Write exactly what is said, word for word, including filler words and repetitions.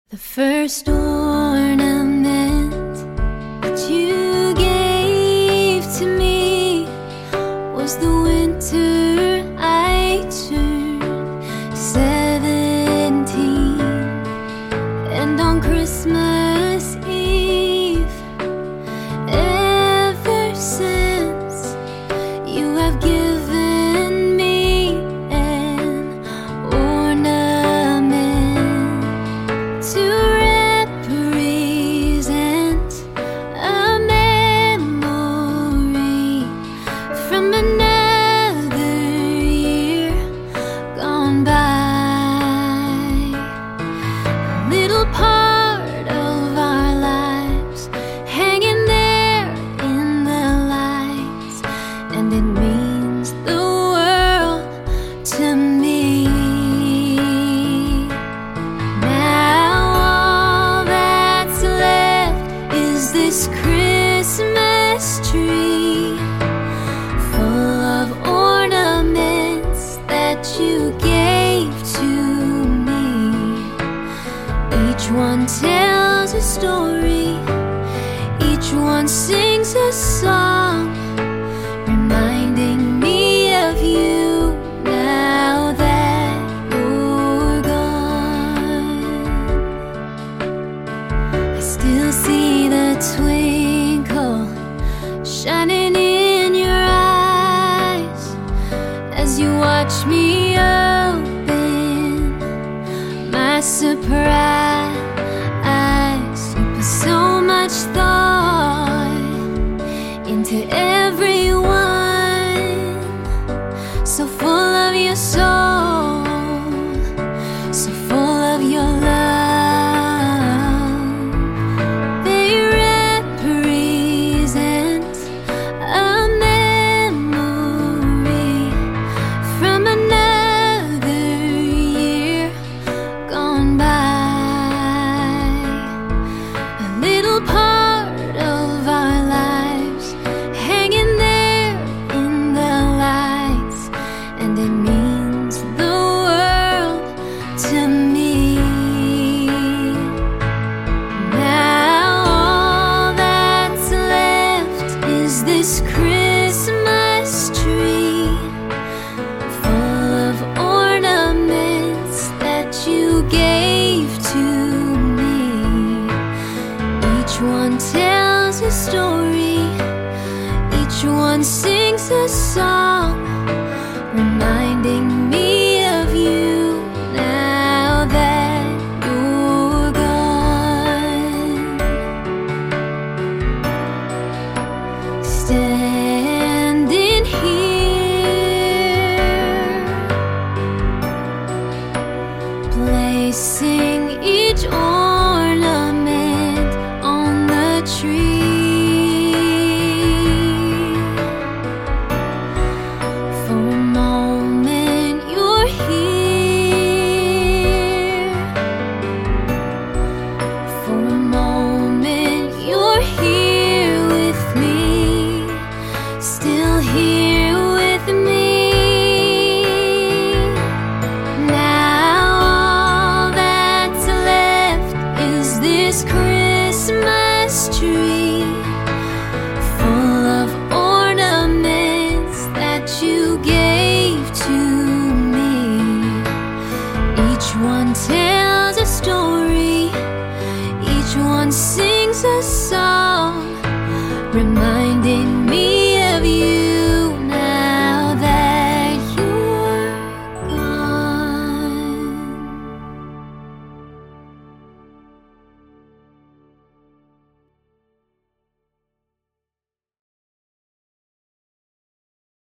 The first ornament that you gave to me was the winter I turned seventeen, and on Christmas Eve, ever since, you have given me an ornament to represent a memory from another year gone by. A little part of our lives hanging there in the lights, and it means the world to me. This Christmas tree full of ornaments that you gave to me. Each one tells a story, each one sings a song, reminding me of you now that you're gone. I still see the twinkle shining in your eyes as you watch me open my surprise. You put so much thought into everyone, so full of your soul, so full of your love. This Christmas tree full of ornaments that you gave to me. Each one tells a story, each one sings a song, reminding me of you now that you're gone. Standing here, placing each ornament on the tree. For a moment you're here, for a moment you're here with me, still here with me. Now all that's left is this Christmas tree full of ornaments that you gave to me. Each one tells a story, each one sings a song, reminding me